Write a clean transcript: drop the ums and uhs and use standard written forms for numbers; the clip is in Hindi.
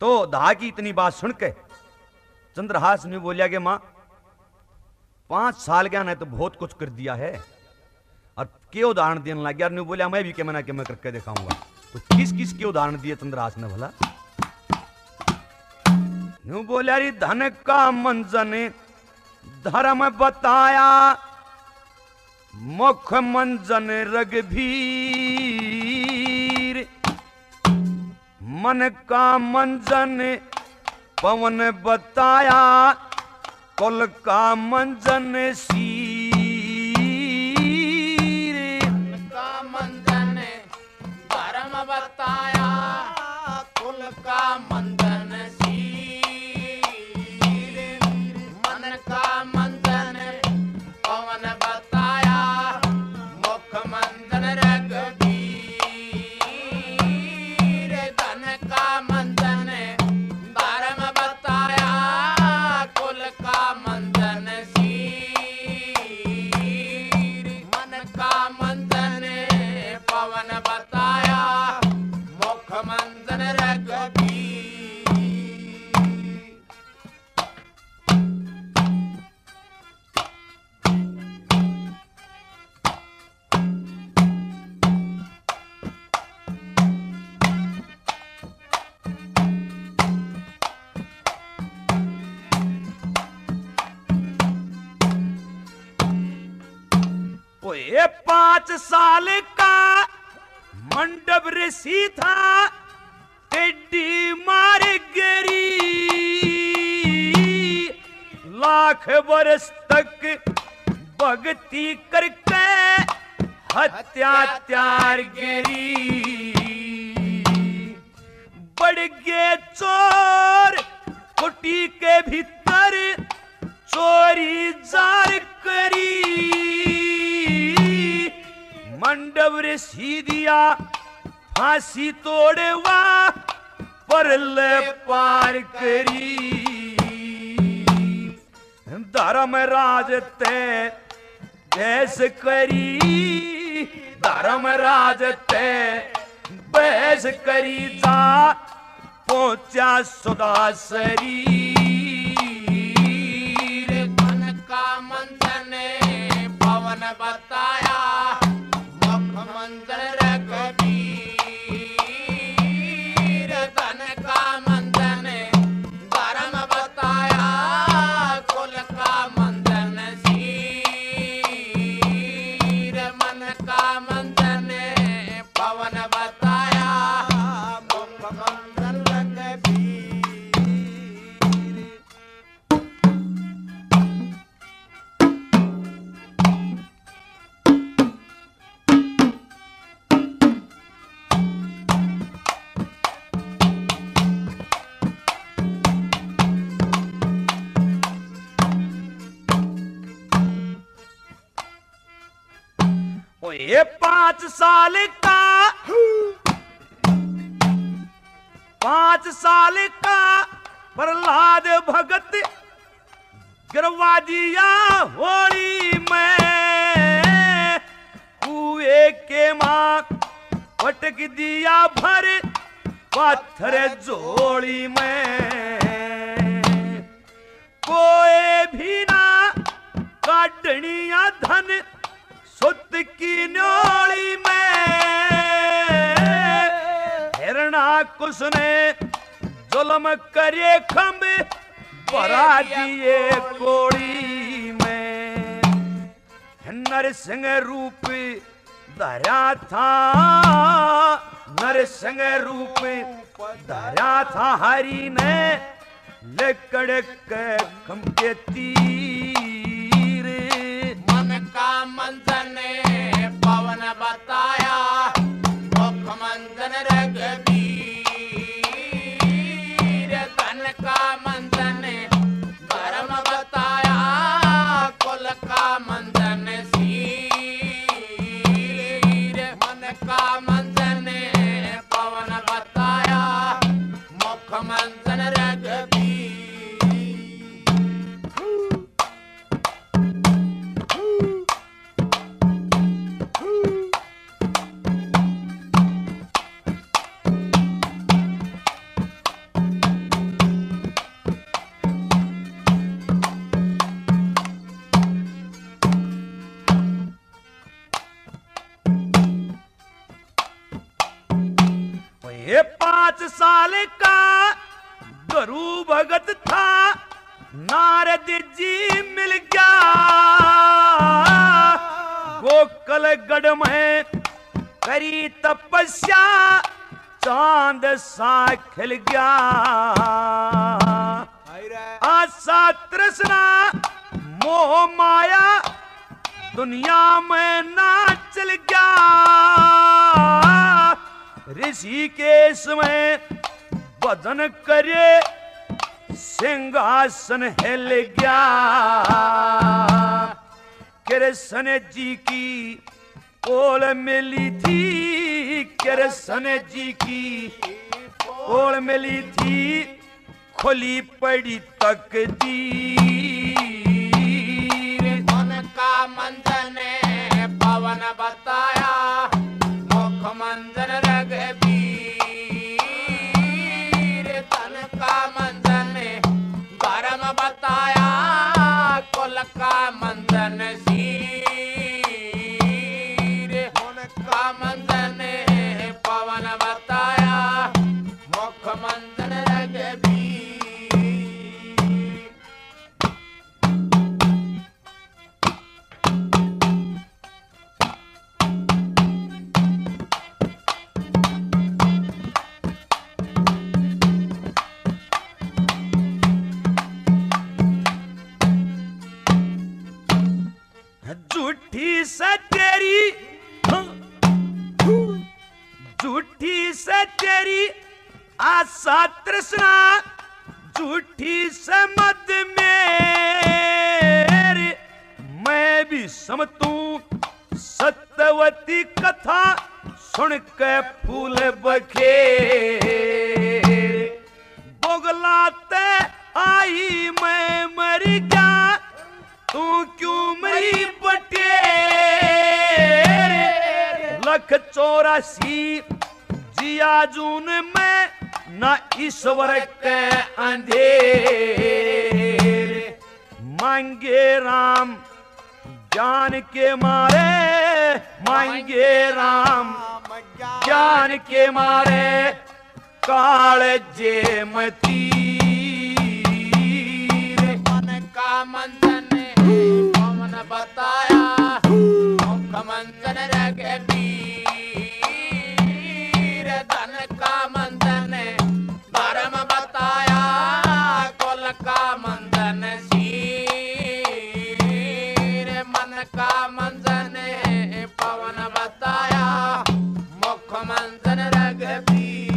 तो दा की इतनी बात सुन के चंद्रहास ने बोलिया कि मां 5 साल क्या ने तो बहुत कुछ कर दिया है, और के उदाहरण देने लग गया। ने बोलिया मैं भी के मना के मैं करके दिखाऊंगा। तो किस किस के उदाहरण दिए चंद्रहास ने भला? न्यू बोलिया री धन का मंजन धर्म बताया, मुख मंजन रघुवीर, मन का मंजन पवन बताया, कुल का मंजन शीर। मन का मंजन धर्म बताया, कुल का मंजन शीर, मन का मंजन पवन बताया, मुख मंजन रघुवीर, धन का मंजन धर्म बताया, कुल का मंजन शीर, मन का मंजन पवन बताया, मुख मंजन रघुवीर। वो ये 5 साल का मंडप ऋषि था, टेढ़ी मार गिरी, लाख वर्ष तक भक्ति करके हत्या त्यार गिरी। बढ़ गए चोर कुटी के भीतर, चोरी जार करी, मंडप ऋषि दिया फांसी तोड़वा, परल पार करी। धर्मराज ते बहस करी, धर्मराज ते बहस करी, जा पहुंचा सुदासरी। मन का मंजन पवन बताया, मुख मंजन रघुवीर, धन का मंजन धर्म बताया, कुल का मंजन शीर, मन का मंजन पवन बताया, मुख मंजन रघुवीर। वो ये 5 साल का 5 साल का प्रहलाद भगत गिरवा दिया होली में, कुएं के मां पटक दिया भर पत्थर जोड़ी में। कोई भी ना काटनिया धन सुत की न्योली में, हिरणाकुश ने जुल्म करे खंब भरा दिए कोड़ी में। नरसिंह रूप धरा था, नरसिंह रूप धरा था, हरि ने लकड़ के खंभ के तीर। मन का मंजन पवन बताया, मुख मंजन रघुवीर, धन का मंजन धर्म बताया, कुल का मंजन शीर, मन का मंजन पवन बताया, मुख मंजन रघुवीर। साल का गुरु भगत था, नारद जी मिल गया गोकलगढ़ में करी तपस्या, चांद सा खिल गया। आशा तृष्णा मोह माया दुनिया में ना चल गया, ऋषिकेश में भजन करे सिंहासन हिल गया। कृष्ण जी की ओल मिली थी, कृष्ण जी की ओल मिली थी, खुली पड़ी तकदीर। मन का मंजन ने पवन बताया, मुख मंजन रघुबीर। तन का मंजन ने धर्म बताया, कुल का मंजन शीर। मन का मंजन ने पवन बताया, मुख मंजन रघुबीर। झूठी से तेरी झूठी से तेरी आशा तृष्णा, झूठी से मद मेरे मैं भी समतू। सत्यवती कथा सुन के फूल बखेर, बोगलाते आई मैं मर गया, तू क्यों मरी बटेर। लख 84 जिया जून में न ईश्वर के अंधेर। मांगे राम ज्ञान के मारे, मांगे राम ज्ञान के मारे, कालजे मती। मन का मंजन ने पवन बताया, मुख मंजन रघुबीर। धन का मंजन ने धर्म बताया, कुल का मंजन शीर। मन का मंजन ने पवन बताया, मुख मंजन रघुबीर।